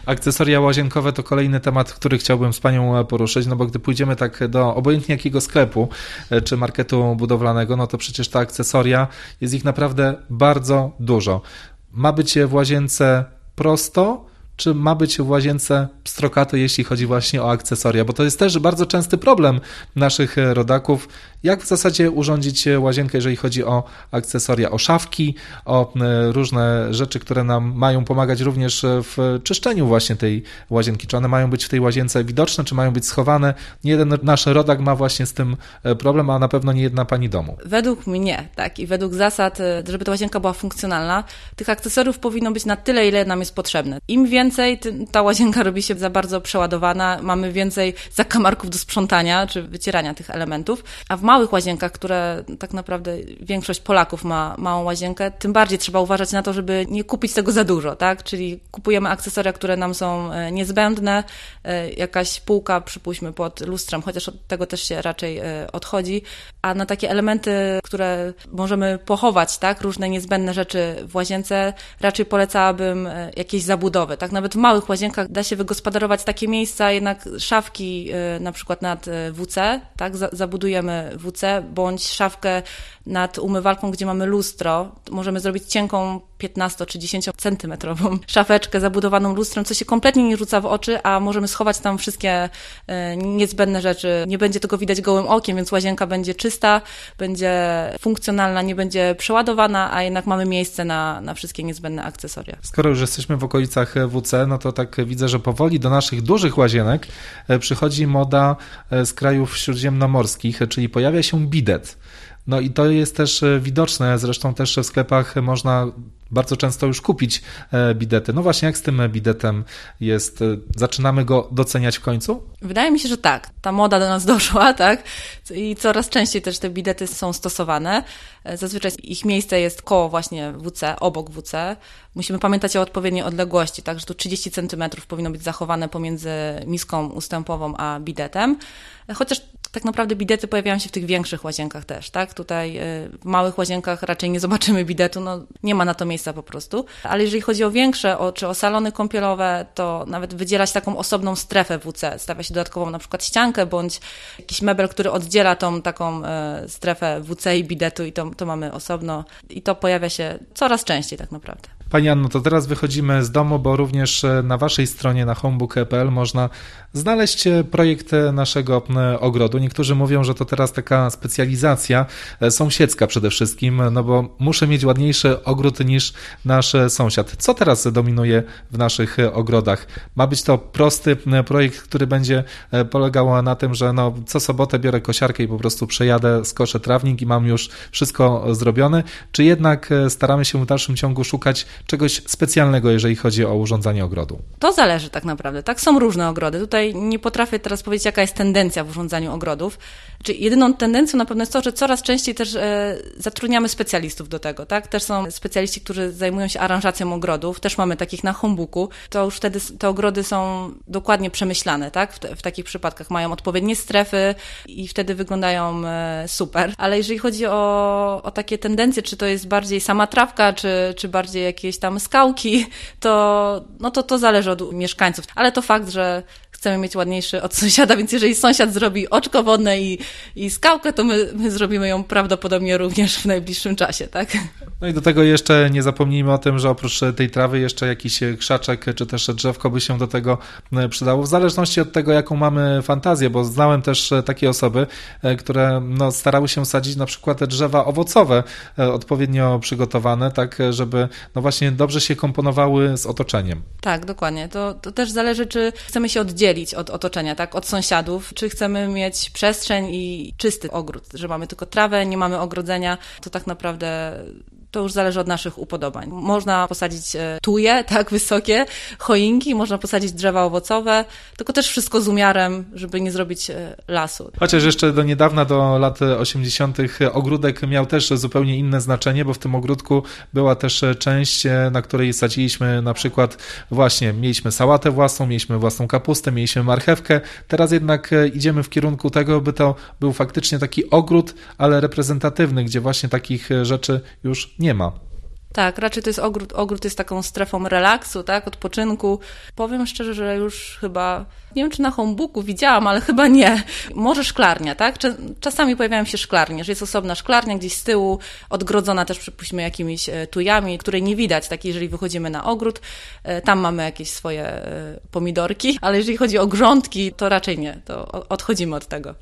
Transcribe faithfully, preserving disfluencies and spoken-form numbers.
Akcesoria łazienkowe to kolejny temat, który chciałbym z Panią poruszyć, no bo gdy pójdziemy tak do obojętnie jakiego sklepu czy marketu budowlanego, no to przecież te akcesoria, jest ich naprawdę bardzo dużo. Ma być w łazience prosto, czy ma być w łazience pstrokato, jeśli chodzi właśnie o akcesoria, bo to jest też bardzo częsty problem naszych rodaków, jak w zasadzie urządzić łazienkę, jeżeli chodzi o akcesoria, o szafki, o różne rzeczy, które nam mają pomagać również w czyszczeniu właśnie tej łazienki, czy one mają być w tej łazience widoczne, czy mają być schowane. Nie jeden nasz rodak ma właśnie z tym problem, a na pewno nie jedna pani domu. Według mnie, tak, i według zasad, żeby ta łazienka była funkcjonalna, tych akcesoriów powinno być na tyle, ile nam jest potrzebne. Im więcej, tym ta łazienka robi się za bardzo przeładowana, mamy więcej zakamarków do sprzątania, czy wycierania tych elementów, a w małych łazienkach, które tak naprawdę większość Polaków ma małą łazienkę, tym bardziej trzeba uważać na to, żeby nie kupić tego za dużo, tak? Czyli kupujemy akcesoria, które nam są niezbędne, jakaś półka, przypuśćmy, pod lustrem, chociaż od tego też się raczej odchodzi, a na takie elementy, które możemy pochować, tak? Różne niezbędne rzeczy w łazience, raczej polecałabym jakieś zabudowy, tak? Nawet w małych łazienkach da się wygospodarować takie miejsca, jednak szafki na przykład nad W C, tak? Zabudujemy W C, bądź szafkę nad umywalką, gdzie mamy lustro. Możemy zrobić cienką piętnasto czy dziesięciocentymetrową szafeczkę zabudowaną lustrem, co się kompletnie nie rzuca w oczy, a możemy schować tam wszystkie niezbędne rzeczy. Nie będzie tego widać gołym okiem, więc łazienka będzie czysta, będzie funkcjonalna, nie będzie przeładowana, a jednak mamy miejsce na, na wszystkie niezbędne akcesoria. Skoro już jesteśmy w okolicach W C, no to tak widzę, że powoli do naszych dużych łazienek przychodzi moda z krajów śródziemnomorskich, czyli pojawia się bidet. No i to jest też widoczne, zresztą też w sklepach można bardzo często już kupić bidety. No właśnie, jak z tym bidetem jest? Zaczynamy go doceniać w końcu? Wydaje mi się, że tak. Ta moda do nas doszła, tak? I coraz częściej też te bidety są stosowane. Zazwyczaj ich miejsce jest koło właśnie W C, obok W C. Musimy pamiętać o odpowiedniej odległości, tak? Że tu trzydzieści centymetrów powinno być zachowane pomiędzy miską ustępową a bidetem. Chociaż tak naprawdę bidety pojawiają się w tych większych łazienkach też, tak? Tutaj w małych łazienkach raczej nie zobaczymy bidetu, no nie ma na to miejsca po prostu. Ale jeżeli chodzi o większe, o, czy o salony kąpielowe, to nawet wydzielać taką osobną strefę W C. Stawia się dodatkową na przykład ściankę, bądź jakiś mebel, który oddziela tą taką e, strefę W C i bidetu i to, to mamy osobno. I to pojawia się coraz częściej tak naprawdę. Pani Anno, to teraz wychodzimy z domu, bo również na Waszej stronie na homebook kropka p l można znaleźć projekt naszego ogrodu. Niektórzy mówią, że to teraz taka specjalizacja sąsiedzka przede wszystkim, no bo muszę mieć ładniejszy ogród niż nasz sąsiad. Co teraz dominuje w naszych ogrodach? Ma być to prosty projekt, który będzie polegał na tym, że no, co sobotę biorę kosiarkę i po prostu przejadę, skoszę trawnik i mam już wszystko zrobione, czy jednak staramy się w dalszym ciągu szukać czegoś specjalnego, jeżeli chodzi o urządzanie ogrodu? To zależy tak naprawdę, tak? Są różne ogrody. Tutaj nie potrafię teraz powiedzieć, jaka jest tendencja w urządzaniu ogrodów. Czyli jedyną tendencją na pewno jest to, że coraz częściej też e, zatrudniamy specjalistów do tego, tak? Też są specjaliści, którzy zajmują się aranżacją ogrodów, też mamy takich na homebooku. To już wtedy te ogrody są dokładnie przemyślane, tak? W, te, w takich przypadkach mają odpowiednie strefy i wtedy wyglądają e, super. Ale jeżeli chodzi o, o takie tendencje, czy to jest bardziej sama trawka, czy, czy bardziej jakieś tam skałki, to, no to to zależy od mieszkańców. Ale to fakt, że chcemy mieć ładniejszy od sąsiada, więc jeżeli sąsiad zrobi oczko wodne i, i skałkę, to my, my zrobimy ją prawdopodobnie również w najbliższym czasie, tak? No i do tego jeszcze nie zapomnijmy o tym, że oprócz tej trawy jeszcze jakiś krzaczek czy też drzewko by się do tego przydało, w zależności od tego, jaką mamy fantazję, bo znałem też takie osoby, które no, starały się sadzić na przykład drzewa owocowe odpowiednio przygotowane, tak żeby no właśnie dobrze się komponowały z otoczeniem. Tak, dokładnie. To, to też zależy, czy chcemy się oddzielić od otoczenia, tak, od sąsiadów, czy chcemy mieć przestrzeń i czysty ogród, że mamy tylko trawę, nie mamy ogrodzenia, to tak naprawdę to już zależy od naszych upodobań. Można posadzić tuje, tak, wysokie, choinki, można posadzić drzewa owocowe, tylko też wszystko z umiarem, żeby nie zrobić lasu. Chociaż jeszcze do niedawna, do lat osiemdziesiątych ogródek miał też zupełnie inne znaczenie, bo w tym ogródku była też część, na której sadziliśmy na przykład właśnie, mieliśmy sałatę własną, mieliśmy własną kapustę, mieliśmy marchewkę. Teraz jednak idziemy w kierunku tego, by to był faktycznie taki ogród, ale reprezentatywny, gdzie właśnie takich rzeczy już nie ma. Tak, raczej to jest ogród, ogród jest taką strefą relaksu, tak, odpoczynku. Powiem szczerze, że już chyba, nie wiem czy na Homebooku widziałam, ale chyba nie. Może szklarnia, tak? Czasami pojawiają się szklarnie, że jest osobna szklarnia gdzieś z tyłu, odgrodzona też przypuśćmy jakimiś tujami, której nie widać, tak, jeżeli wychodzimy na ogród. Tam mamy jakieś swoje pomidorki, ale jeżeli chodzi o grządki, to raczej nie, to odchodzimy od tego.